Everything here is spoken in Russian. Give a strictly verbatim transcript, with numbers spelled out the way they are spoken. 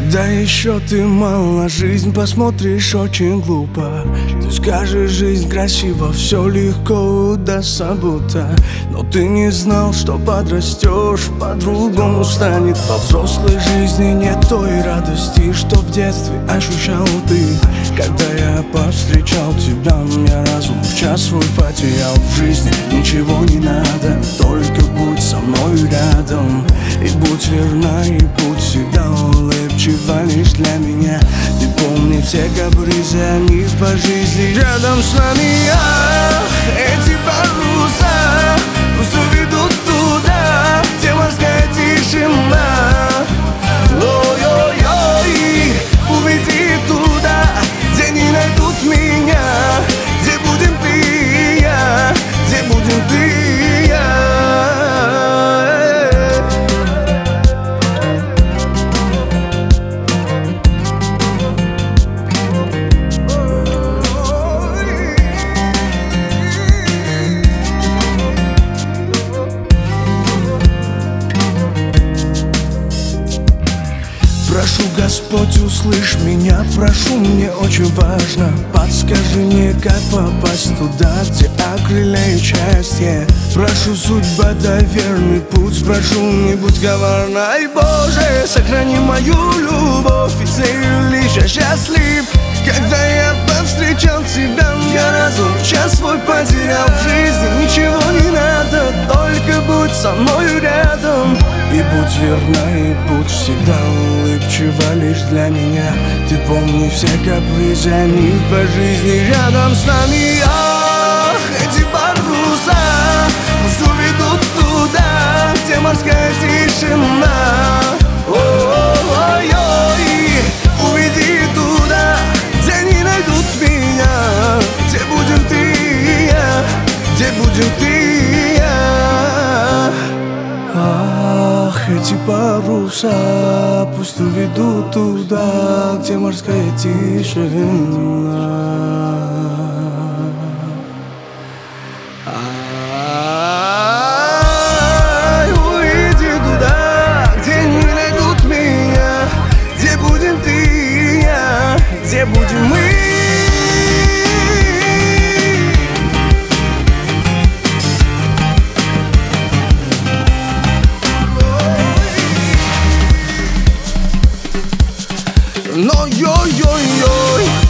Когда еще ты мало, жизнь посмотришь очень глупо. Ты скажешь, жизнь красива, все легко удастся будто. Но ты не знал, что подрастешь, по-другому станет. Во взрослой жизни нет той радости, что в детстве ощущал ты. Когда я повстречал тебя, я разум в час свой потерял. В жизни ничего не надо, только будь со мной рядом. И будь верна, и будь всегда улыбчива лишь для меня. Ты помни все капризы, они по жизни рядом с нами. Ах, эти паруса пусть уведут туда, где морская тишина. Ой-ой-ой, уведи туда, где не найдут меня, где будем ты и я, где будем ты и я. Прошу, Господь, услышь меня, прошу, мне очень важно. Подскажи мне, как попасть туда, где окрыляет счастье. Прошу, судьба, дай верный путь, прошу, не будь коварной. Боже, сохрани мою любовь, ведь с нею лишь я счастлив. Когда я повстречал тебя, я разум в час свой потерял. В жизни ничего не надо, только будь со мной рядом. И будь верна, и будь всегда улыбчива лишь для меня. Ты помни все капризы, они по жизни рядом с нами. Ах, эти паруса пусть уведут туда, где морская тишина. Ой-ой-ой, уведи туда, где не найдут меня, где будем ты и я, где будем ты и я. Ах, эти паруса пусть уведут туда, где морская тишина. Ай, уведи туда, где не найдут меня, где будем ты и я, где будем мы. Но йой-йой-йой,